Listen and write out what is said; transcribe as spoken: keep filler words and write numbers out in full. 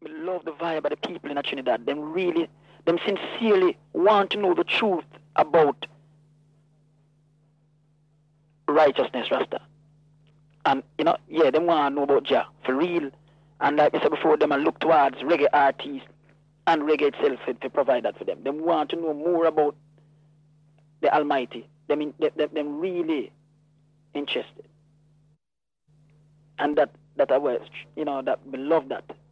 We love the vibe of the people in Trinidad. Them really, them sincerely want to know the truth about righteousness, Rasta. And, you know, yeah, them want to know about Jah, for real. And like I said before, them and look towards reggae artists and reggae itself to, to provide that for them. Them want to know more about the Almighty. Them, in, them, them, them really interested. And that, that I was, you know, that we love that.